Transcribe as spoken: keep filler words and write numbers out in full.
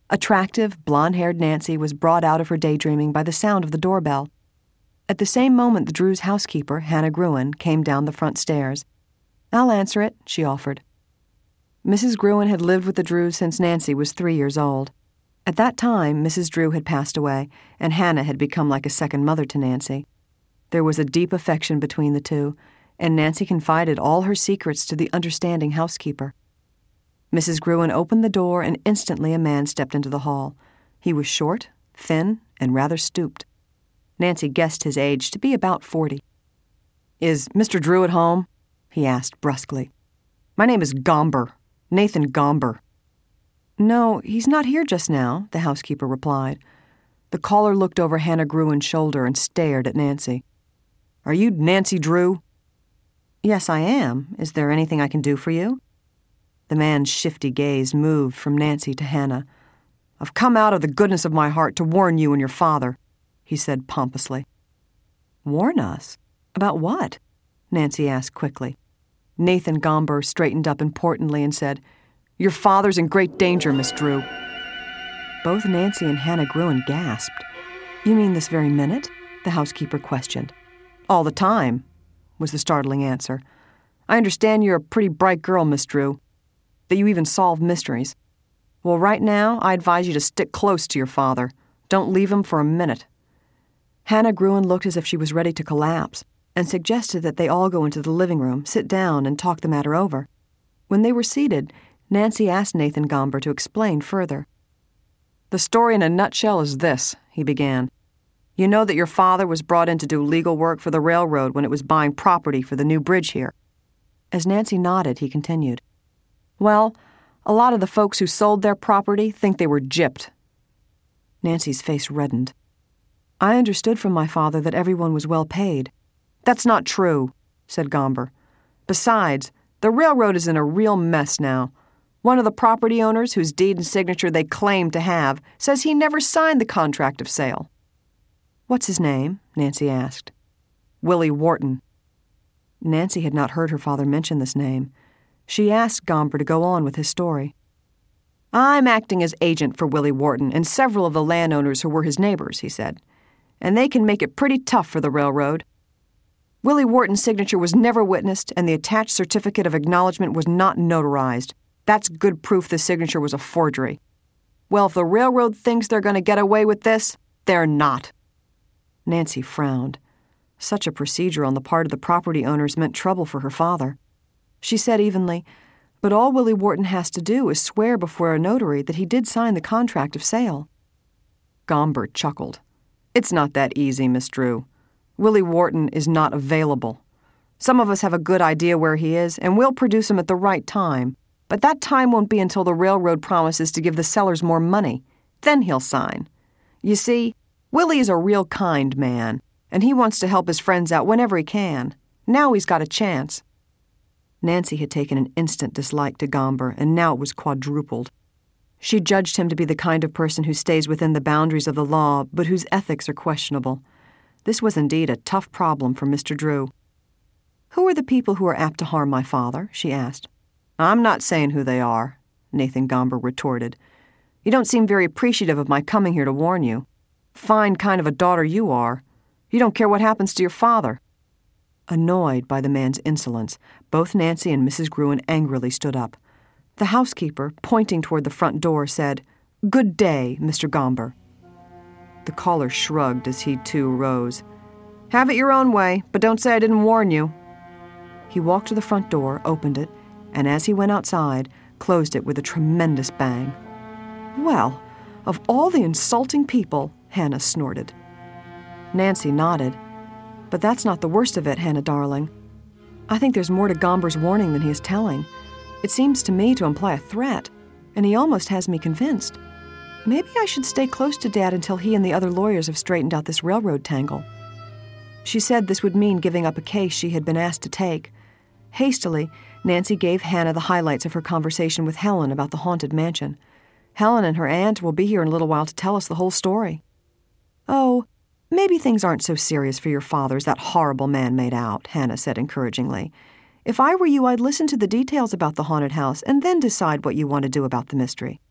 Attractive, blonde-haired Nancy was brought out of her daydreaming by the sound of the doorbell. At the same moment, the Drews' housekeeper, Hannah Gruen, came down the front stairs. "I'll answer it," she offered. Missus Gruen had lived with the Drews since Nancy was three years old. At that time, Missus Drew had passed away, and Hannah had become like a second mother to Nancy. There was a deep affection between the two, and Nancy confided all her secrets to the understanding housekeeper. Missus Gruen opened the door, and instantly a man stepped into the hall. He was short, thin, and rather stooped. Nancy guessed his age to be about forty. "Is Mister Drew at home?" he asked brusquely. "My name is Gomber, Nathan Gomber." "No, he's not here just now," the housekeeper replied. The caller looked over Hannah Gruen's shoulder and stared at Nancy. "Are you Nancy Drew?" "Yes, I am. Is there anything I can do for you?" The man's shifty gaze moved from Nancy to Hannah. "I've come out of the goodness of my heart to warn you and your father," he said pompously. "Warn us? About what?" Nancy asked quickly. Nathan Gomber straightened up importantly and said, "Your father's in great danger, Miss Drew." Both Nancy and Hannah Gruen gasped. "You mean this very minute?" the housekeeper questioned. "All the time," was the startling answer. "I understand you're a pretty bright girl, Miss Drew, that you even solve mysteries. Well, right now, I advise you to stick close to your father. Don't leave him for a minute." Hannah Gruen looked as if she was ready to collapse and suggested that they all go into the living room, sit down, and talk the matter over. When they were seated, Nancy asked Nathan Gomber to explain further. "The story in a nutshell is this," he began. "You know that your father was brought in to do legal work for the railroad when it was buying property for the new bridge here." As Nancy nodded, he continued. "Well, a lot of the folks who sold their property think they were gypped." Nancy's face reddened. "I understood from my father that everyone was well paid." "That's not true," said Gomber. "Besides, the railroad is in a real mess now. One of the property owners, whose deed and signature they claim to have, says he never signed the contract of sale." "What's his name?" Nancy asked. "Willie Wharton." Nancy had not heard her father mention this name. She asked Gomber to go on with his story. "I'm acting as agent for Willie Wharton and several of the landowners who were his neighbors," he said, "and they can make it pretty tough for the railroad. Willie Wharton's signature was never witnessed, and the attached certificate of acknowledgement was not notarized. That's good proof the signature was a forgery. Well, if the railroad thinks they're going to get away with this, they're not." Nancy frowned. Such a procedure on the part of the property owners meant trouble for her father. She said evenly, "But all Willie Wharton has to do is swear before a notary that he did sign the contract of sale." Gomber chuckled. "It's not that easy, Miss Drew. Willie Wharton is not available. Some of us have a good idea where he is, and we'll produce him at the right time. But that time won't be until the railroad promises to give the sellers more money. Then he'll sign. You see, Willie is a real kind man, and he wants to help his friends out whenever he can. Now he's got a chance." Nancy had taken an instant dislike to Gomber, and now it was quadrupled. She judged him to be the kind of person who stays within the boundaries of the law, but whose ethics are questionable. This was indeed a tough problem for Mister Drew. "Who are the people who are apt to harm my father?" she asked. "I'm not saying who they are," Nathan Gomber retorted. "You don't seem very appreciative of my coming here to warn you. Fine kind of a daughter you are. You don't care what happens to your father." Annoyed by the man's insolence, both Nancy and Missus Gruen angrily stood up. The housekeeper, pointing toward the front door, said, "Good day, Mister Gomber." The caller shrugged as he, too, rose. "Have it your own way, but don't say I didn't warn you." He walked to the front door, opened it, and as he went outside, closed it with a tremendous bang. "Well, of all the insulting people," Hannah snorted. Nancy nodded. "But that's not the worst of it, Hannah darling. I think there's more to Gomber's warning than he is telling. It seems to me to imply a threat, and he almost has me convinced. Maybe I should stay close to Dad until he and the other lawyers have straightened out this railroad tangle." She said this would mean giving up a case she had been asked to take. Hastily, Nancy gave Hannah the highlights of her conversation with Helen about the haunted mansion. Helen and her aunt will be here in a little while to tell us the whole story. "Oh, maybe things aren't so serious for your father as that horrible man made out," Hannah said encouragingly. "If I were you, I'd listen to the details about the haunted house and then decide what you want to do about the mystery."